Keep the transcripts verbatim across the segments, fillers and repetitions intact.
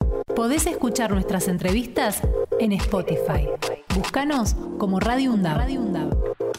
Podés escuchar nuestras entrevistas en Spotify. Búscanos como Radio UNDAB. Radio UNDAB.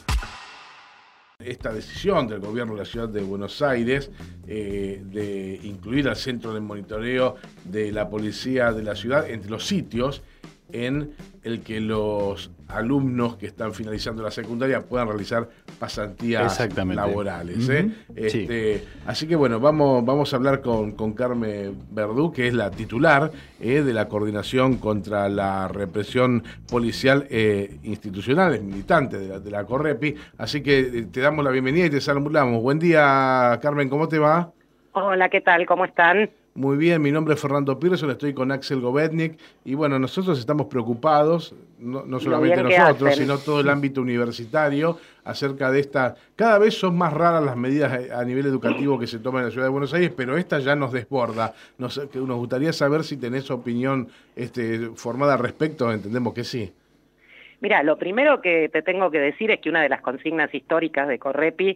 Esta decisión del gobierno de la ciudad de Buenos Aires eh, de incluir al centro de monitoreo de la policía de la ciudad entre los sitios en el que los alumnos que están finalizando la secundaria puedan realizar pasantías laborales. ¿eh? Uh-huh. Este, sí. Así que bueno, vamos, vamos a hablar con, con Carmen Verdú, que es la titular eh, de la Coordinación contra la Represión Policial eh, Institucional, es militante de la, de la Correpi. Así que eh, te damos la bienvenida y te saludamos. Buen día, Carmen, ¿cómo te va? Hola, ¿qué tal? ¿Cómo están? Muy bien, mi nombre es Fernando Pearson, estoy con Axel Govetnik y bueno, nosotros estamos preocupados, no, no solamente nosotros, sino todo el ámbito universitario, acerca de esta, cada vez son más raras las medidas a nivel educativo que se toman en la ciudad de Buenos Aires, pero esta ya nos desborda. Nos, nos gustaría saber si tenés opinión este, formada al respecto, entendemos que sí. Mira, lo primero que te tengo que decir es que una de las consignas históricas de Correpi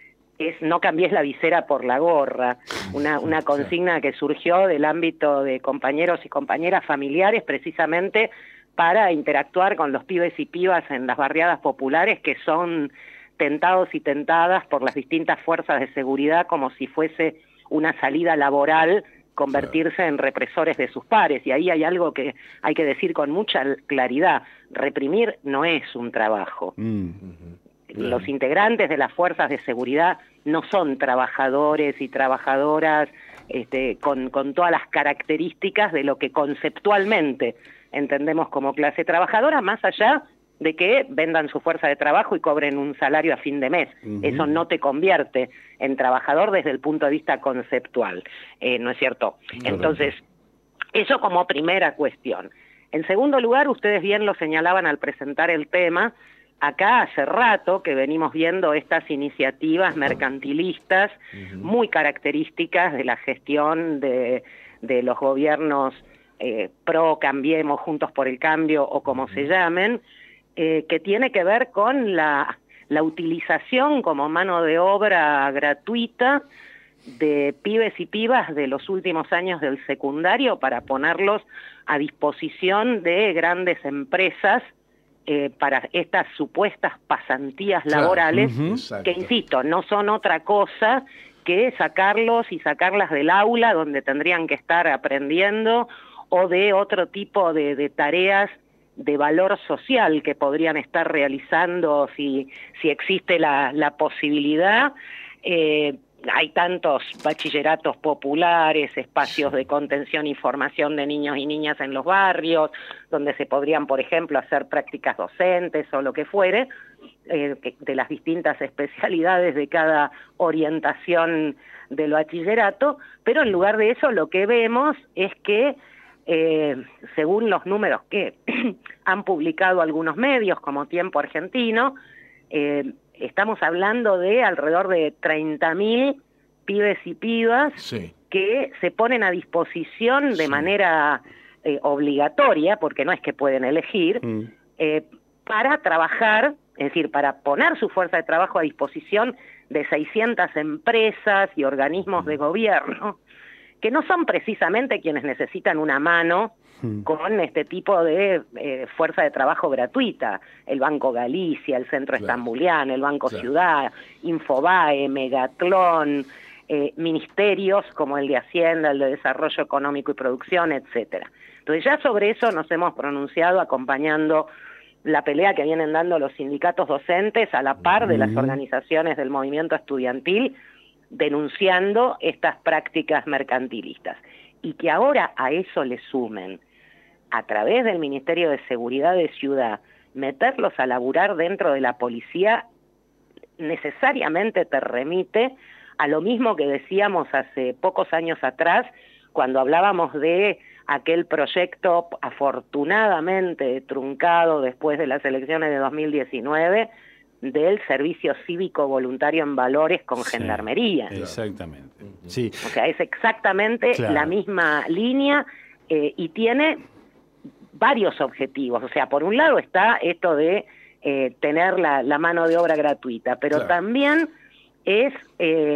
es no cambies la visera por la gorra, una, una consigna que surgió del ámbito de compañeros y compañeras familiares precisamente para interactuar con los pibes y pibas en las barriadas populares que son tentados y tentadas por las distintas fuerzas de seguridad como si fuese una salida laboral convertirse en represores de sus pares. Y ahí hay algo que hay que decir con mucha claridad: reprimir no es un trabajo. Mm-hmm. Los integrantes de las fuerzas de seguridad no son trabajadores y trabajadoras este, con, con todas las características de lo que conceptualmente entendemos como clase trabajadora, más allá de que vendan su fuerza de trabajo y cobren un salario a fin de mes. Uh-huh. Eso no te convierte en trabajador desde el punto de vista conceptual, eh, ¿no es cierto? Uh-huh. Entonces, eso como primera cuestión. En segundo lugar, ustedes bien lo señalaban al presentar el tema. Acá hace rato que venimos viendo estas iniciativas mercantilistas uh-huh. muy características de la gestión de, de los gobiernos eh, pro, Cambiemos, Juntos por el Cambio o como uh-huh. se llamen, eh, que tiene que ver con la, la utilización como mano de obra gratuita de pibes y pibas de los últimos años del secundario para ponerlos a disposición de grandes empresas Eh, para estas supuestas pasantías laborales, claro, uh-huh. que, insisto, no son otra cosa que sacarlos y sacarlas del aula donde tendrían que estar aprendiendo o de otro tipo de, de tareas de valor social que podrían estar realizando si, si existe la, la posibilidad. Eh, Hay tantos bachilleratos populares, espacios de contención y formación de niños y niñas en los barrios, donde se podrían, por ejemplo, hacer prácticas docentes o lo que fuere, eh, de las distintas especialidades de cada orientación del bachillerato, pero en lugar de eso lo que vemos es que, eh, según los números que han publicado algunos medios, como Tiempo Argentino, eh, estamos hablando de alrededor de treinta mil pibes y pibas sí. que se ponen a disposición de sí. manera eh, obligatoria, porque no es que pueden elegir, mm. eh, para trabajar, es decir, para poner su fuerza de trabajo a disposición de seiscientas empresas y organismos mm. de gobierno, que no son precisamente quienes necesitan una mano con este tipo de eh, fuerza de trabajo gratuita. El Banco Galicia, el Centro claro. Estambuliano, el Banco claro. Ciudad, Infobae, Megatlón, eh, ministerios como el de Hacienda, el de Desarrollo Económico y Producción, etcétera. Entonces ya sobre eso nos hemos pronunciado acompañando la pelea que vienen dando los sindicatos docentes a la par de las organizaciones del movimiento estudiantil, denunciando estas prácticas mercantilistas. Y que ahora a eso le sumen, a través del Ministerio de Seguridad de Ciudad, meterlos a laburar dentro de la policía, necesariamente te remite a lo mismo que decíamos hace pocos años atrás, cuando hablábamos de aquel proyecto afortunadamente truncado después de las elecciones de dos mil diecinueve, del servicio cívico voluntario en valores con sí, gendarmería. Exactamente. Sí. O sea, es exactamente claro. la misma línea eh, y tiene varios objetivos. O sea, por un lado está esto de eh, tener la, la mano de obra gratuita, pero claro. también es eh,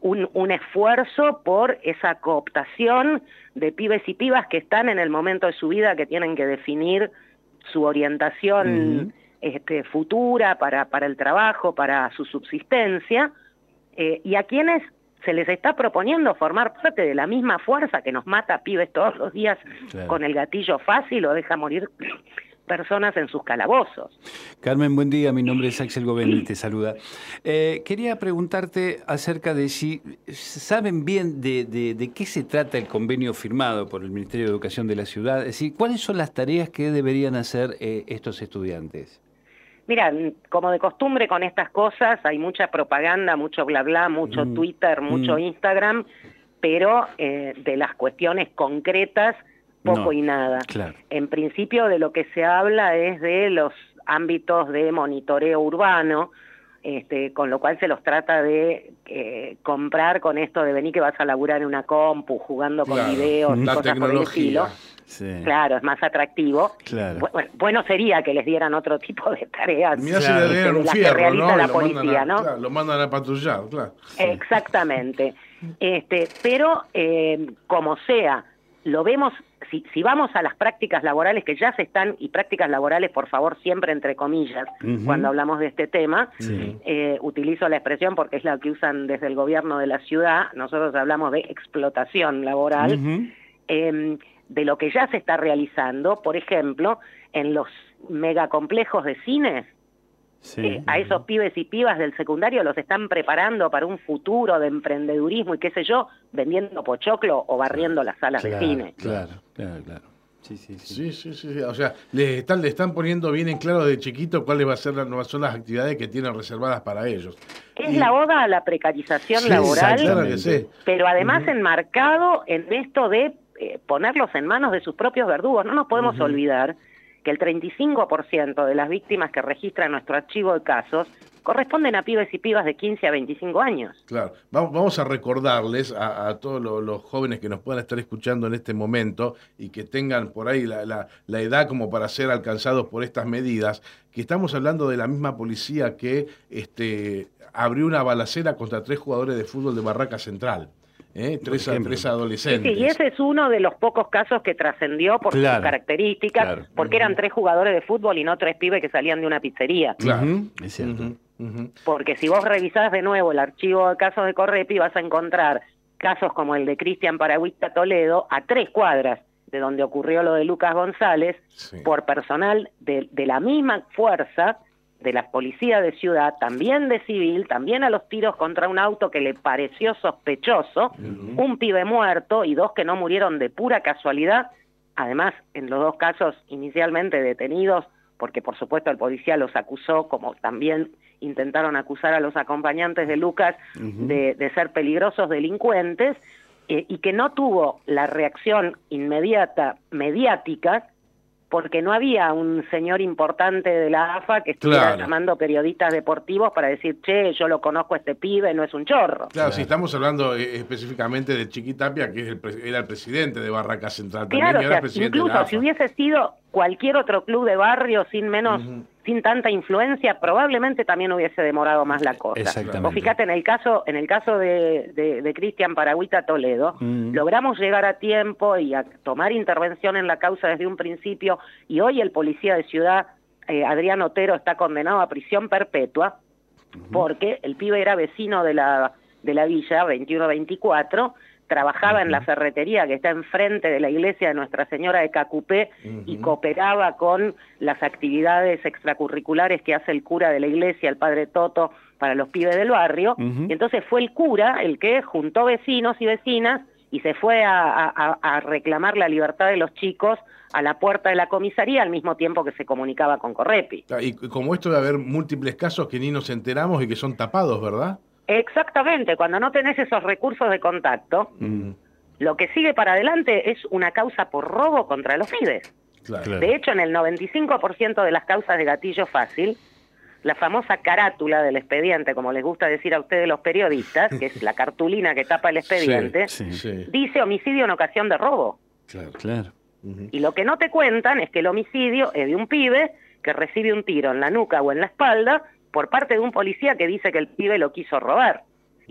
un, un esfuerzo por esa cooptación de pibes y pibas que están en el momento de su vida que tienen que definir su orientación uh-huh. este, futura para, para el trabajo, para su subsistencia, eh, y a quienes se les está proponiendo formar parte de la misma fuerza que nos mata a pibes todos los días claro. con el gatillo fácil o deja morir personas en sus calabozos. Carmen, buen día. Mi nombre es Axel Govendi, te saluda. Eh, quería preguntarte acerca de si saben bien de, de, de qué se trata el convenio firmado por el Ministerio de Educación de la ciudad. Es decir, ¿cuáles son las tareas que deberían hacer eh, estos estudiantes? Mira, como de costumbre con estas cosas, hay mucha propaganda, mucho bla bla, mucho mm. Twitter, mucho mm. Instagram, pero eh, de las cuestiones concretas, poco no, y nada. Claro. En principio de lo que se habla es de los ámbitos de monitoreo urbano, este, con lo cual se los trata de eh, comprar con esto de venir que vas a laburar en una compu, jugando con claro. videos y cosas por el estilo. Sí. Claro, es más atractivo. Claro. Bueno, bueno sería que les dieran otro tipo de tareas. Mirá si le dieran un fierro, que realiza ¿no? la lo policía, a, ¿no? Claro, lo mandan a patrullar, claro. Exactamente. este, pero, eh, como sea, lo vemos, si, si vamos a las prácticas laborales que ya se están, y prácticas laborales, por favor, siempre entre comillas, uh-huh. cuando hablamos de este tema, sí. eh, utilizo la expresión porque es la que usan desde el gobierno de la ciudad, nosotros hablamos de explotación laboral, uh-huh. eh, de lo que ya se está realizando, por ejemplo, en los megacomplejos de cines, sí. eh, a esos pibes y pibas del secundario los están preparando para un futuro de emprendedurismo y qué sé yo, vendiendo pochoclo o barriendo las salas claro, de cine. Claro, claro, claro. Sí, sí, sí. Sí, sí, sí, sí. O sea, les están, le están poniendo bien en claro de chiquito cuáles va a ser las, son las actividades que tienen reservadas para ellos. Es y... la oda a la precarización sí, laboral, claro que sí. pero además uh-huh. enmarcado en esto de eh, ponerlos en manos de sus propios verdugos. No nos podemos uh-huh. olvidar que el treinta y cinco por ciento de las víctimas que registra nuestro archivo de casos corresponden a pibes y pibas de quince a veinticinco años. Claro, vamos a recordarles a, a todos los, los jóvenes que nos puedan estar escuchando en este momento y que tengan por ahí la, la, la edad como para ser alcanzados por estas medidas, que estamos hablando de la misma policía que este, abrió una balacera contra tres jugadores de fútbol de Barraca Central. ¿Eh? Tres, tres adolescentes. Sí, sí, y ese es uno de los pocos casos que trascendió por claro, sus características, claro. porque uh-huh. eran tres jugadores de fútbol y no tres pibes que salían de una pizzería. Claro, uh-huh. es cierto. Uh-huh. Uh-huh. Porque si vos revisás de nuevo el archivo de casos de Correpi, vas a encontrar casos como el de Cristian Paragüita Toledo, a tres cuadras de donde ocurrió lo de Lucas González, sí. por personal de, de la misma fuerza, de la policía de ciudad, también de civil, también a los tiros contra un auto que le pareció sospechoso, uh-huh. un pibe muerto y dos que no murieron de pura casualidad, además en los dos casos inicialmente detenidos, porque por supuesto el policía los acusó, como también intentaron acusar a los acompañantes de Lucas, uh-huh. de, de ser peligrosos delincuentes, eh, y que no tuvo la reacción inmediata mediática, porque no había un señor importante de la A F A que estuviera claro. llamando periodistas deportivos para decir, che, yo lo conozco a este pibe, no es un chorro. Claro, claro. Si estamos hablando eh, específicamente de Chiquitapia, que es el pre- era el presidente de Barraca Central, también claro, era o sea, presidente incluso de la A F A. Si hubiese sido cualquier otro club de barrio sin menos, uh-huh. sin tanta influencia, probablemente también hubiese demorado más la cosa. Exactamente. Vos fíjate, en el caso, en el caso de, de, de Cristian Paragüita Toledo, uh-huh. logramos llegar a tiempo y a tomar intervención en la causa desde un principio, y hoy el policía de ciudad, eh, Adrián Otero, está condenado a prisión perpetua, uh-huh. porque el pibe era vecino de la, de la villa, veintiuno veinticuatro, trabajaba uh-huh. en la ferretería que está enfrente de la iglesia de Nuestra Señora de Cacupé uh-huh. y cooperaba con las actividades extracurriculares que hace el cura de la iglesia, el padre Toto, para los pibes del barrio, uh-huh. y entonces fue el cura el que juntó vecinos y vecinas y se fue a, a, a reclamar la libertad de los chicos a la puerta de la comisaría al mismo tiempo que se comunicaba con Correpi. Y como esto de haber múltiples casos que ni nos enteramos y que son tapados, ¿verdad? Exactamente, cuando no tenés esos recursos de contacto, mm. lo que sigue para adelante es una causa por robo contra los pibes. Claro. De hecho, en el noventa y cinco por ciento de las causas de gatillo fácil, la famosa carátula del expediente, como les gusta decir a ustedes los periodistas, que es la cartulina que tapa el expediente, sí, sí. dice homicidio en ocasión de robo. Claro, claro. Uh-huh. Y lo que no te cuentan es que el homicidio es de un pibe que recibe un tiro en la nuca o en la espalda por parte de un policía que dice que el pibe lo quiso robar.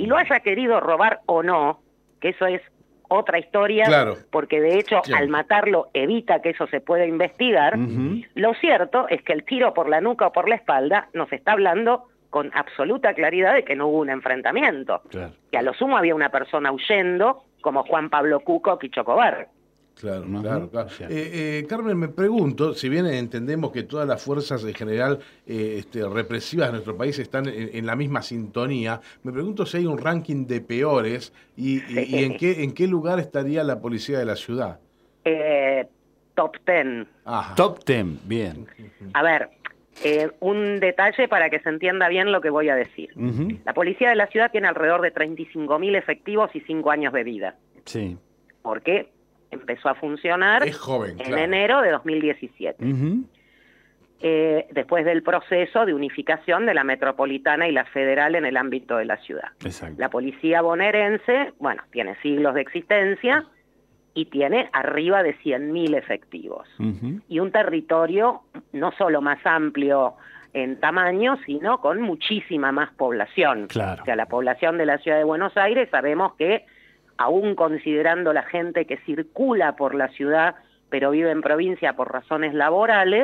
y lo haya querido robar o no, que eso es otra historia, claro. porque de hecho claro. al matarlo evita que eso se pueda investigar, uh-huh. Lo cierto es que el tiro por la nuca o por la espalda nos está hablando con absoluta claridad de que no hubo un enfrentamiento, claro. que a lo sumo había una persona huyendo, como Juan Pablo Cuco y Chocobar. Claro, uh-huh. claro, claro. Eh, eh, Carmen, me pregunto, si bien entendemos que todas las fuerzas en general eh, este, represivas de nuestro país están en, en la misma sintonía, me pregunto si hay un ranking de peores y, y, y en qué en qué lugar estaría la policía de la ciudad. Eh, top ten. Ajá. Top ten, bien. A ver, eh, un detalle para que se entienda bien lo que voy a decir. Uh-huh. La policía de la ciudad tiene alrededor de treinta y cinco mil efectivos y cinco años de vida. Sí. ¿Por qué? Empezó a funcionar es joven, en claro. enero de dos mil diecisiete, uh-huh. eh, después del proceso de unificación de la metropolitana y la federal en el ámbito de la ciudad. Exacto. La policía bonaerense, bueno, tiene siglos de existencia y tiene arriba de cien mil efectivos. Uh-huh. Y un territorio no solo más amplio en tamaño, sino con muchísima más población. Claro. O sea, la población de la ciudad de Buenos Aires, sabemos que aún considerando la gente que circula por la ciudad, pero vive en provincia por razones laborales,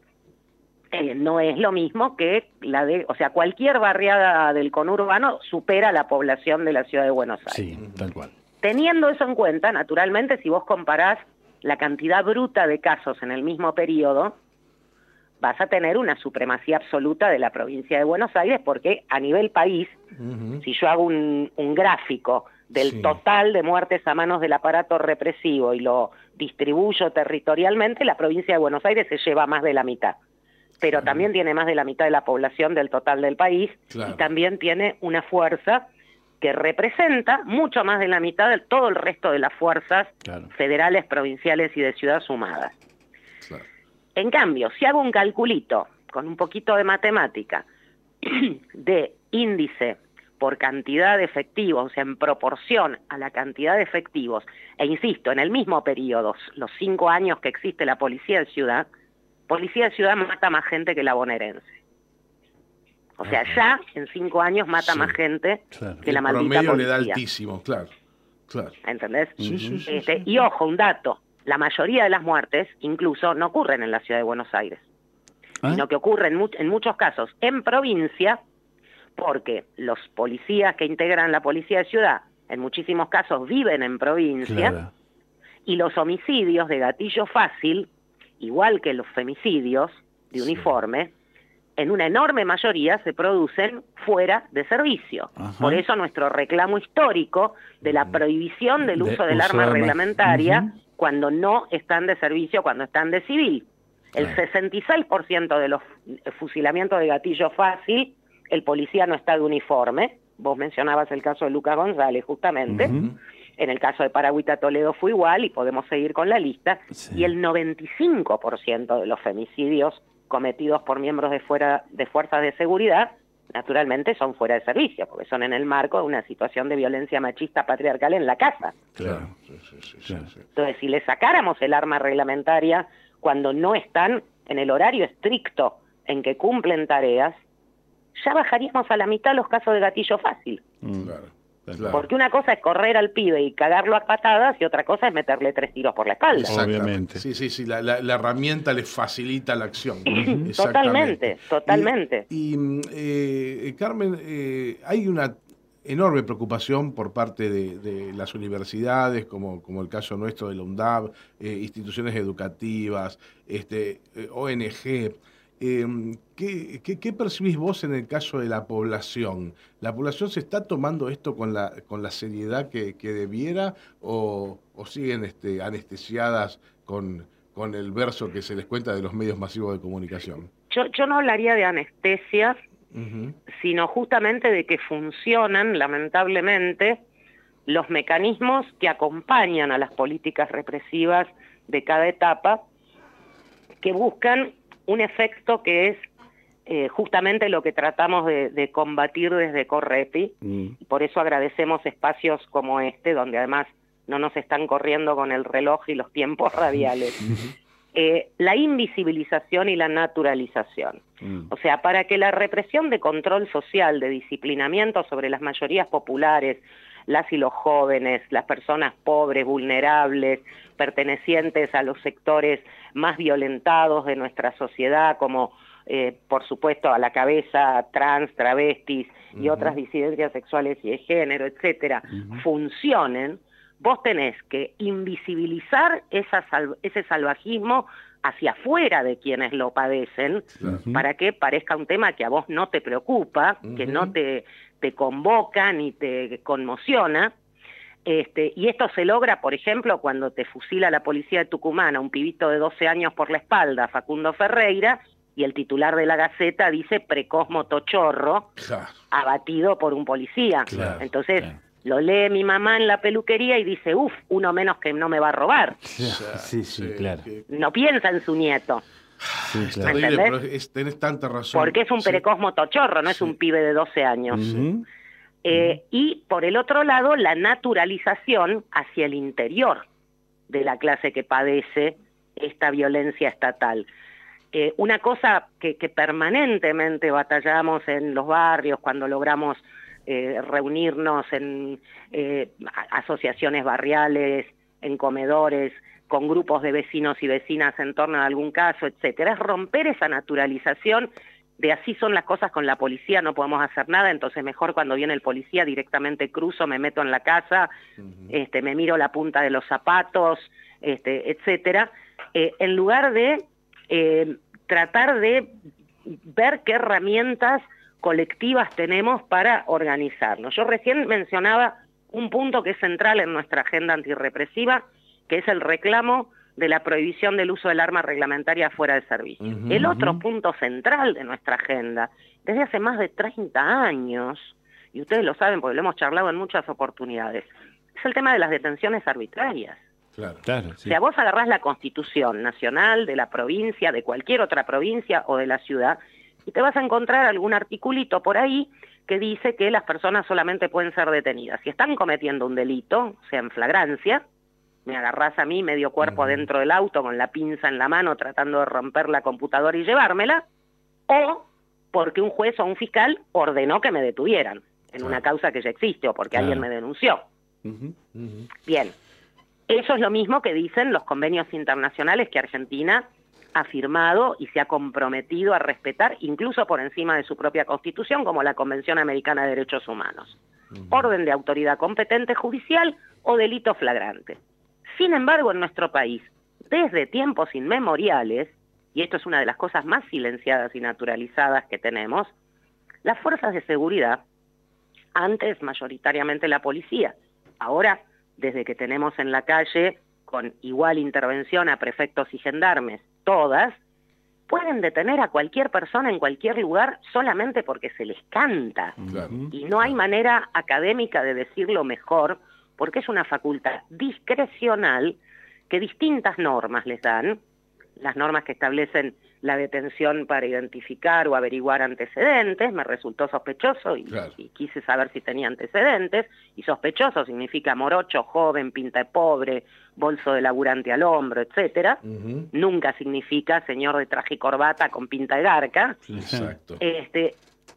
eh, no es lo mismo que la de, o sea, cualquier barriada del conurbano supera la población de la ciudad de Buenos Aires. Sí, tal cual. Teniendo eso en cuenta, naturalmente, si vos comparás la cantidad bruta de casos en el mismo periodo, vas a tener una supremacía absoluta de la provincia de Buenos Aires, porque a nivel país, uh-huh. si yo hago un, un gráfico del sí. total de muertes a manos del aparato represivo y lo distribuyo territorialmente, la provincia de Buenos Aires se lleva más de la mitad. Pero claro. también tiene más de la mitad de la población del total del país, claro. y también tiene una fuerza que representa mucho más de la mitad de todo el resto de las fuerzas claro. federales, provinciales y de ciudad sumadas. Claro. En cambio, si hago un calculito con un poquito de matemática de índice por cantidad de efectivos, o sea, en proporción a la cantidad de efectivos, e insisto, en el mismo periodo, los cinco años que existe la policía de ciudad, policía de ciudad mata más gente que la bonaerense. O sea, ya en cinco años mata sí, más gente claro. que la maldita policía. El promedio le da altísimo, claro. claro. ¿Entendés? Sí, sí, sí, este, sí. Y ojo, un dato, la mayoría de las muertes incluso no ocurren en la ciudad de Buenos Aires, ¿Eh? sino que ocurren mu- en muchos casos en provincia, porque los policías que integran la policía de ciudad, en muchísimos casos viven en provincia, claro. y los homicidios de gatillo fácil, igual que los femicidios de uniforme, sí. en una enorme mayoría se producen fuera de servicio. Ajá. Por eso nuestro reclamo histórico de la prohibición del uso de del arma de reglamentaria uh-huh. cuando no están de servicio, cuando están de civil. Claro. El sesenta y seis por ciento de los fusilamientos de gatillo fácil, el policía no está de uniforme. Vos mencionabas el caso de Lucas González, justamente. Uh-huh. En el caso de Paragüita Toledo fue igual, y podemos seguir con la lista. Sí. Y el noventa y cinco por ciento de los femicidios cometidos por miembros de fuera de fuerzas de seguridad, naturalmente son fuera de servicio, porque son en el marco de una situación de violencia machista patriarcal en la casa. Claro. Sí, sí, sí, claro. sí. Entonces, si le sacáramos el arma reglamentaria cuando no están en el horario estricto en que cumplen tareas, ya bajaríamos a la mitad los casos de gatillo fácil. Mm. Claro. Claro. Porque una cosa es correr al pibe y cagarlo a patadas, y otra cosa es meterle tres tiros por la espalda. Obviamente. Sí, sí, sí, la, la, la herramienta le facilita la acción. Totalmente, totalmente. Y, y eh, Carmen, eh, hay una enorme preocupación por parte de, de las universidades, como, como el caso nuestro de la UNDAB, eh, instituciones educativas, este, eh, O N G. Eh, ¿qué, qué, ¿Qué percibís vos en el caso de la población? ¿La población se está tomando esto con la con la seriedad que, que debiera o, o siguen este, anestesiadas con, con el verso que se les cuenta de los medios masivos de comunicación? Yo, yo no hablaría de anestesia, uh-huh. sino justamente de que funcionan, lamentablemente, los mecanismos que acompañan a las políticas represivas de cada etapa, que buscan un efecto que es eh, justamente lo que tratamos de, de combatir desde Correpi, mm. y por eso agradecemos espacios como este, donde además no nos están corriendo con el reloj y los tiempos radiales. eh, la invisibilización y la naturalización. Mm. O sea, para que la represión de control social, de disciplinamiento sobre las mayorías populares, las y los jóvenes, las personas pobres, vulnerables, pertenecientes a los sectores más violentados de nuestra sociedad, como eh, por supuesto a la cabeza trans, travestis y uh-huh. otras disidencias sexuales y de género, etcétera, uh-huh. funcionen, vos tenés que invisibilizar esa sal- ese salvajismo hacia afuera de quienes lo padecen, uh-huh. para que parezca un tema que a vos no te preocupa, uh-huh. que no te, te convoca ni te conmociona. Este, y esto se logra, por ejemplo, cuando te fusila la policía de Tucumán a un pibito de doce años por la espalda, Facundo Ferreira, y el titular de la Gaceta dice precoz motochorro, claro. abatido por un policía. Claro, Entonces, claro. lo lee mi mamá en la peluquería y dice, uff, uno menos que no me va a robar. Sí, sí, sí, claro. No piensa en su nieto. Sí, claro. Es terrible, pero es, tenés tanta razón. Porque es un sí. precoz motochorro, no sí. es un pibe de doce años. Uh-huh. Eh, uh-huh. Y por el otro lado, la naturalización hacia el interior de la clase que padece esta violencia estatal. Eh, una cosa que, que permanentemente batallamos en los barrios cuando logramos eh, reunirnos en eh, asociaciones barriales, en comedores, con grupos de vecinos y vecinas en torno a algún caso, etcétera, es romper esa naturalización de así son las cosas con la policía, no podemos hacer nada, entonces mejor cuando viene el policía directamente cruzo, me meto en la casa, uh-huh. este, me miro la punta de los zapatos, este, etcétera, eh, en lugar de eh, tratar de ver qué herramientas colectivas tenemos para organizarnos. Yo recién mencionaba un punto que es central en nuestra agenda antirrepresiva, que es el reclamo de la prohibición del uso del arma reglamentaria fuera de servicio. Uh-huh, el otro uh-huh. punto central de nuestra agenda, desde hace más de treinta años, y ustedes lo saben porque lo hemos charlado en muchas oportunidades, es el tema de las detenciones arbitrarias. Claro, claro, sí. O sea, vos agarrás la Constitución nacional, de la provincia, de cualquier otra provincia o de la ciudad, y te vas a encontrar algún articulito por ahí que dice que las personas solamente pueden ser detenidas si están cometiendo un delito, o sea, en flagrancia, me agarrás a mí medio cuerpo uh-huh. adentro del auto con la pinza en la mano tratando de romper la computadora y llevármela, o porque un juez o un fiscal ordenó que me detuvieran en claro. una causa que ya existe o porque claro. alguien me denunció. Uh-huh. Uh-huh. Bien. Eso es lo mismo que dicen los convenios internacionales que Argentina ha firmado y se ha comprometido a respetar, incluso por encima de su propia Constitución, como la Convención Americana de Derechos Humanos. Uh-huh. Orden de autoridad competente judicial o delito flagrante. Sin embargo, en nuestro país, desde tiempos inmemoriales, y esto es una de las cosas más silenciadas y naturalizadas que tenemos, las fuerzas de seguridad, antes mayoritariamente la policía, ahora desde que tenemos en la calle, con igual intervención a prefectos y gendarmes, todas, pueden detener a cualquier persona en cualquier lugar solamente porque se les canta. Claro. Y no hay manera académica de decirlo mejor, porque es una facultad discrecional que distintas normas les dan, las normas que establecen la detención para identificar o averiguar antecedentes, me resultó sospechoso y, claro. y quise saber si tenía antecedentes, y sospechoso significa morocho, joven, pinta de pobre, bolso de laburante al hombro, etcétera. Uh-huh. Nunca significa señor de traje y corbata con pinta de garca. Exacto. Este,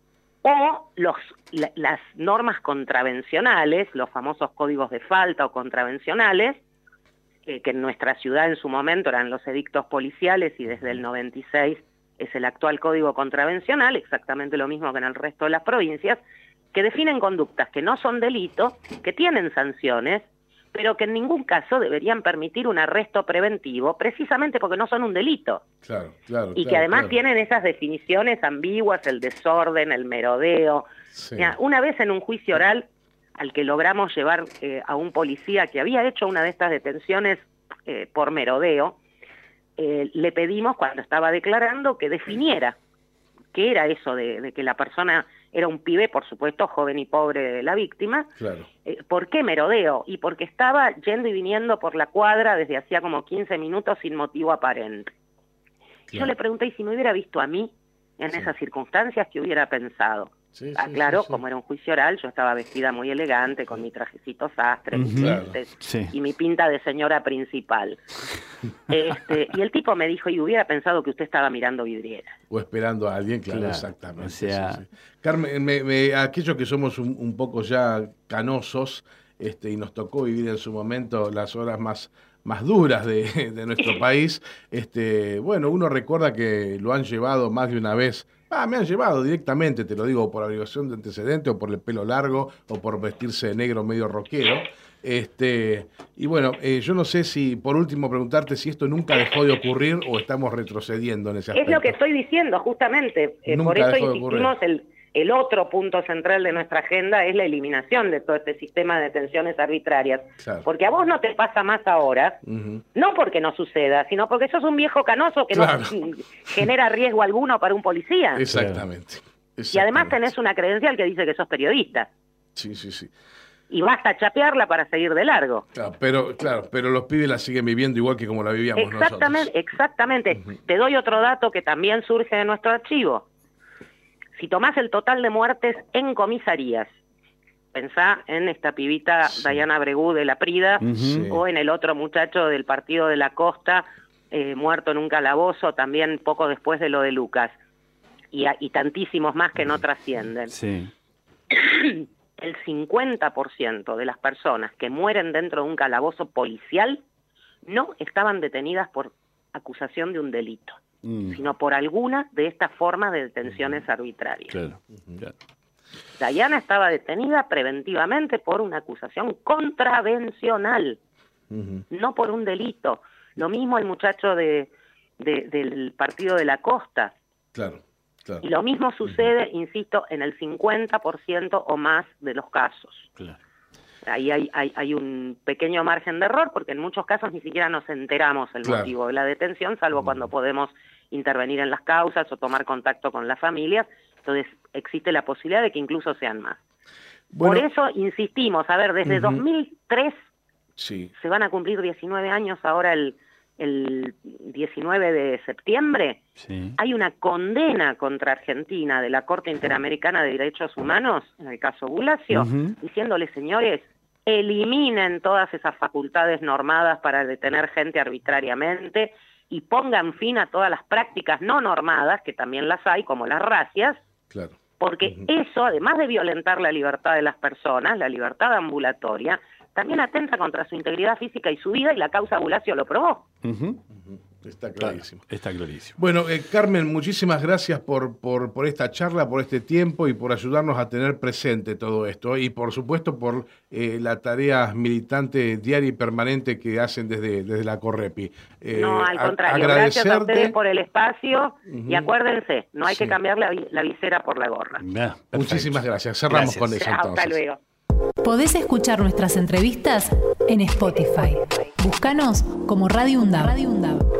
o los, la, las normas contravencionales, los famosos códigos de falta o contravencionales, eh, que en nuestra ciudad en su momento eran los edictos policiales y desde el noventa y seis es el actual código contravencional, exactamente lo mismo que en el resto de las provincias, que definen conductas que no son delito, que tienen sanciones, pero que en ningún caso deberían permitir un arresto preventivo, precisamente porque no son un delito. Claro, claro. Y claro, que además claro. tienen esas definiciones ambiguas, el desorden, el merodeo. Sí. Mira, una vez en un juicio oral al que logramos llevar eh, a un policía que había hecho una de estas detenciones eh, por merodeo, eh, le pedimos cuando estaba declarando que definiera qué era eso de, de que la persona era un pibe, por supuesto, joven y pobre de la víctima. Claro. Eh, ¿Por qué merodeo? Y porque estaba yendo y viniendo por la cuadra desde hacía como quince minutos sin motivo aparente. Claro. Yo le pregunté, ¿y si me hubiera visto a mí en sí. esas circunstancias, qué hubiera pensado? Sí, aclaró, sí, sí, sí. Como era un juicio oral, yo estaba vestida muy elegante, con mi trajecito sastre, uh-huh. mis dientes, sí. y mi pinta de señora principal. Este, y el tipo me dijo, y hubiera pensado que usted estaba mirando vidriera. O esperando a alguien, claro, claro. exactamente. O sea... sí, sí. Carmen, me, me, aquellos que somos un, un poco ya canosos, este, y nos tocó vivir en su momento las horas más... más duras de, de nuestro país, este, bueno, uno recuerda que lo han llevado más de una vez, ah, me han llevado directamente, te lo digo, por obligación de antecedente, o por el pelo largo, o por vestirse de negro medio rockero, este, y bueno, eh, yo no sé si, por último, preguntarte si esto nunca dejó de ocurrir, o estamos retrocediendo en ese aspecto. Es lo que estoy diciendo, justamente, eh, por eso insistimos el... El otro punto central de nuestra agenda es la eliminación de todo este sistema de detenciones arbitrarias. Claro. Porque a vos no te pasa más ahora, uh-huh. no porque no suceda, sino porque sos un viejo canoso que claro. no genera riesgo alguno para un policía. Exactamente. Exactamente. Y además tenés una credencial que dice que sos periodista. Sí, sí, sí. Y basta chapearla para seguir de largo. Claro, pero, claro, pero los pibes la siguen viviendo igual que como la vivíamos exactamente, nosotros. Exactamente. Uh-huh. Te doy otro dato que también surge de nuestro archivo. Si tomás el total de muertes en comisarías, pensá en esta pibita sí. Dayana Bregú de La Prida, uh-huh. o en el otro muchacho del Partido de la Costa, eh, muerto en un calabozo, también poco después de lo de Lucas, y, a, y tantísimos más que no trascienden. Sí. El cincuenta por ciento de las personas que mueren dentro de un calabozo policial no estaban detenidas por acusación de un delito. Mm. sino por alguna de estas formas de detenciones uh-huh. arbitrarias. Claro, uh-huh. claro. Dayana estaba detenida preventivamente por una acusación contravencional, uh-huh. no por un delito. Lo mismo el muchacho de, de, del Partido de la Costa. Claro, claro. Y lo mismo sucede, uh-huh. insisto, en el cincuenta por ciento o más de los casos. Claro. Ahí hay, hay, hay un pequeño margen de error, porque en muchos casos ni siquiera nos enteramos el claro. motivo de la detención, salvo uh-huh. cuando podemos intervenir en las causas o tomar contacto con las familias. Entonces existe la posibilidad de que incluso sean más. Bueno, por eso insistimos, a ver, desde uh-huh. dos mil tres sí. se van a cumplir diecinueve años ahora el, el diecinueve de septiembre, sí. hay una condena contra Argentina de la Corte Interamericana de Derechos Humanos, en el caso Bulacio, uh-huh. diciéndole, señores, eliminen todas esas facultades normadas para detener gente arbitrariamente y pongan fin a todas las prácticas no normadas, que también las hay, como las racias, claro. porque uh-huh. eso, además de violentar la libertad de las personas, la libertad ambulatoria, también atenta contra su integridad física y su vida, y la causa Bulacio lo probó. Uh-huh. Uh-huh. Está clarísimo. Claro, está clarísimo. Bueno, eh, Carmen, muchísimas gracias por, por, por esta charla, por este tiempo y por ayudarnos a tener presente todo esto. Y por supuesto por eh, la tarea militante diaria y permanente que hacen desde, desde la Correpi. Eh, no, al contrario. Gracias a ustedes por el espacio. Uh-huh. Y acuérdense, no hay sí. que cambiar la, la visera por la gorra. Yeah, muchísimas gracias. Cerramos gracias. con eso. Chao, entonces. Hasta luego. Podés escuchar nuestras entrevistas en Spotify. Búscanos como Radio UNDAB. Radio UNDAB.